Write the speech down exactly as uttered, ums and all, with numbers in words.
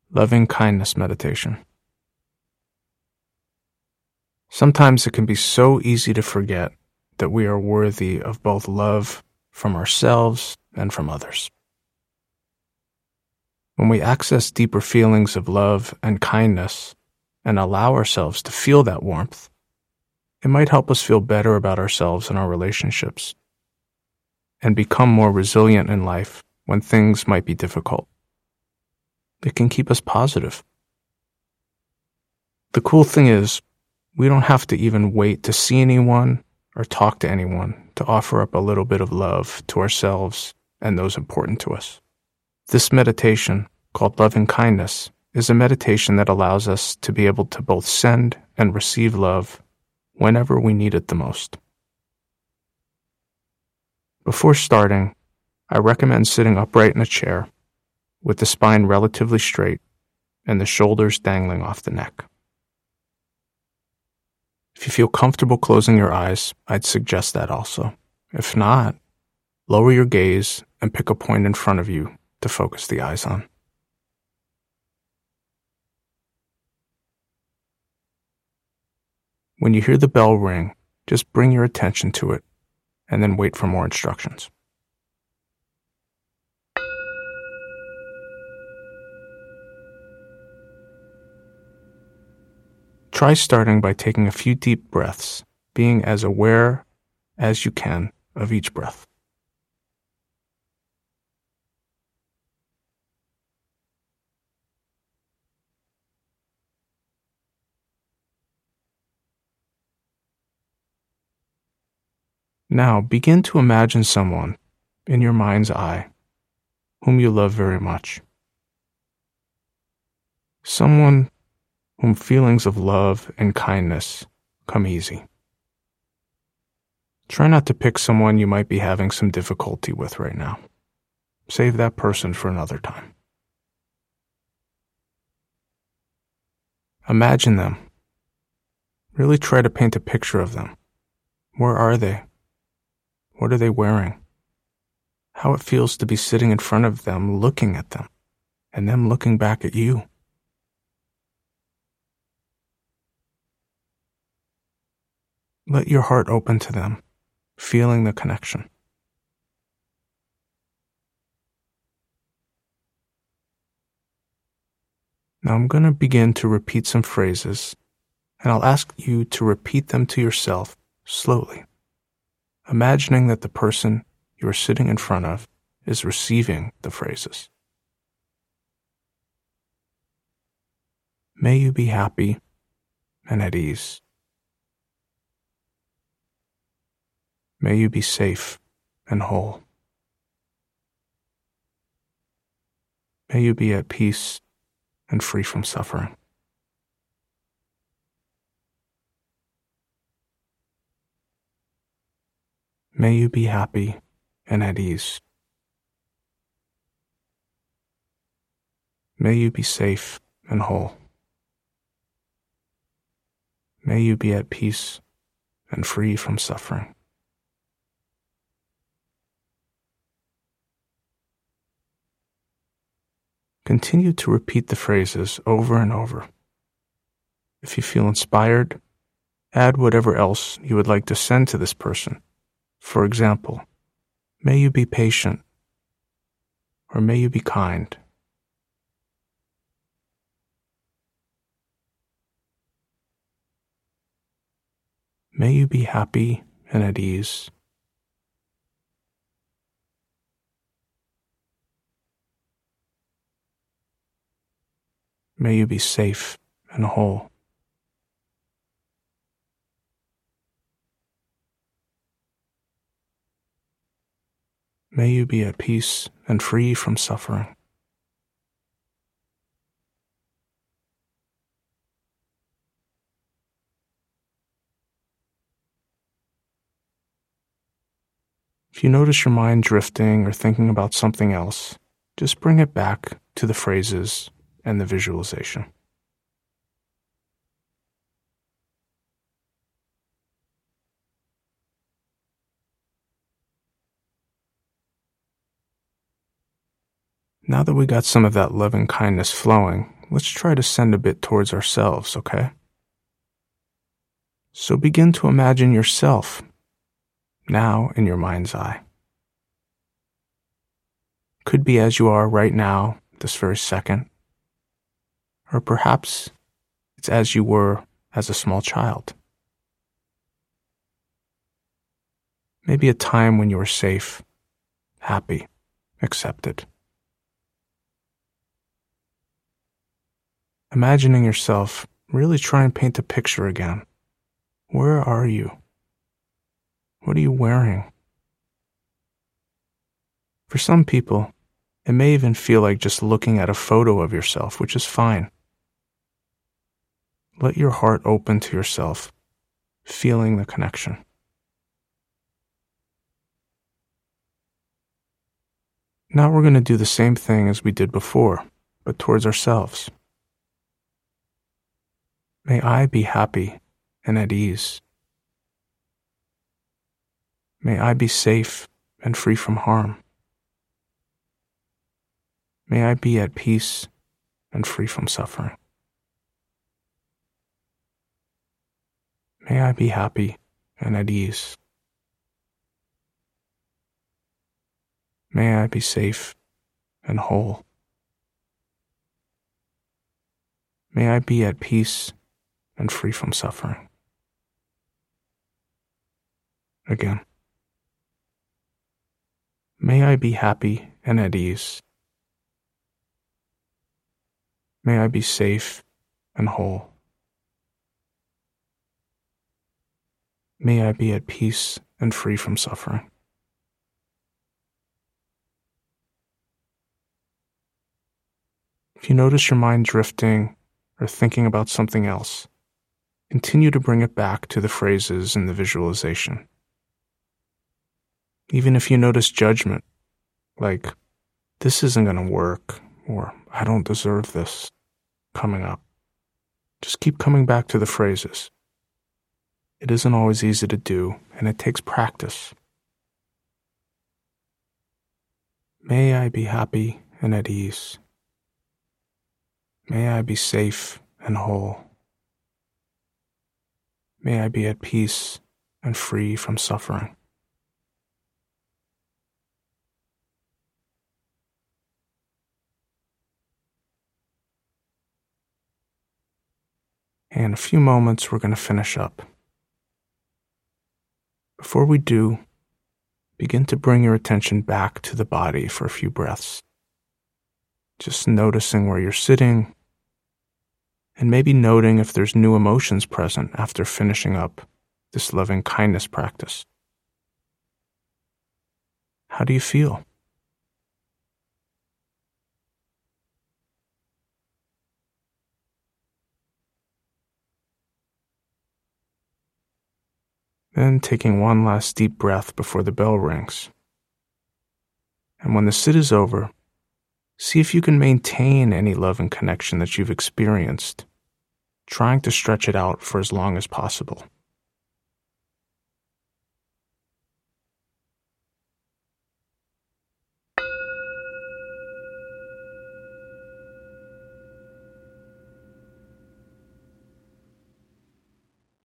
Loving kindness meditation. Sometimes it can be so easy to forget that we are worthy of both love from ourselves and from others. When we access deeper feelings of love and kindness and allow ourselves to feel that warmth, it might help us feel better about ourselves and our relationships and become more resilient in life when things might be difficult. It can keep us positive. The cool thing is, we don't have to even wait to see anyone or talk to anyone to offer up a little bit of love to ourselves and those important to us. This meditation, called Loving Kindness, is a meditation that allows us to be able to both send and receive love whenever we need it the most. Before starting, I recommend sitting upright in a chair with the spine relatively straight and the shoulders dangling off the neck. If you feel comfortable closing your eyes, I'd suggest that also. If not, lower your gaze and pick a point in front of you to focus the eyes on. When you hear the bell ring, just bring your attention to it and then wait for more instructions. Try starting by taking a few deep breaths, being as aware as you can of each breath. Now begin to imagine someone in your mind's eye whom you love very much. Someone whom feelings of love and kindness come easy. Try not to pick someone you might be having some difficulty with right now. Save that person for another time. Imagine them. Really try to paint a picture of them. Where are they? What are they wearing? How it feels to be sitting in front of them, looking at them, and them looking back at you. Let your heart open to them, feeling the connection. Now I'm going to begin to repeat some phrases, and I'll ask you to repeat them to yourself slowly, imagining that the person you are sitting in front of is receiving the phrases. May you be happy and at ease. May you be safe and whole. May you be at peace and free from suffering. May you be happy and at ease. May you be safe and whole. May you be at peace and free from suffering. Continue to repeat the phrases over and over. If you feel inspired, add whatever else you would like to send to this person. For example, may you be patient, or may you be kind. May you be happy and at ease. May you be safe and whole. May you be at peace and free from suffering. If you notice your mind drifting or thinking about something else, just bring it back to the phrases and the visualization. Now that we got some of that loving kindness flowing, let's try to send a bit towards ourselves, okay? So begin to imagine yourself now in your mind's eye. Could be as you are right now, this very second, or perhaps it's as you were as a small child. Maybe a time when you were safe, happy, accepted. Imagining yourself, really try and paint a picture again. Where are you? What are you wearing? For some people, it may even feel like just looking at a photo of yourself, which is fine. Let your heart open to yourself, feeling the connection. Now we're going to do the same thing as we did before, but towards ourselves. May I be happy and at ease. May I be safe and free from harm. May I be at peace and free from suffering. May I be happy and at ease. May I be safe and whole. May I be at peace and free from suffering. Again. May I be happy and at ease. May I be safe and whole. May I be at peace and free from suffering. If you notice your mind drifting or thinking about something else, continue to bring it back to the phrases in the visualization. Even if you notice judgment, like, this isn't going to work, or I don't deserve this, coming up, just keep coming back to the phrases. It isn't always easy to do, and it takes practice. May I be happy and at ease. May I be safe and whole. May I be at peace and free from suffering. And in a few moments, we're going to finish up. Before we do, begin to bring your attention back to the body for a few breaths. Just noticing where you're sitting, and maybe noting if there's new emotions present after finishing up this loving kindness practice. How do you feel? Then taking one last deep breath before the bell rings. And when the sit is over, see if you can maintain any love and connection that you've experienced, trying to stretch it out for as long as possible.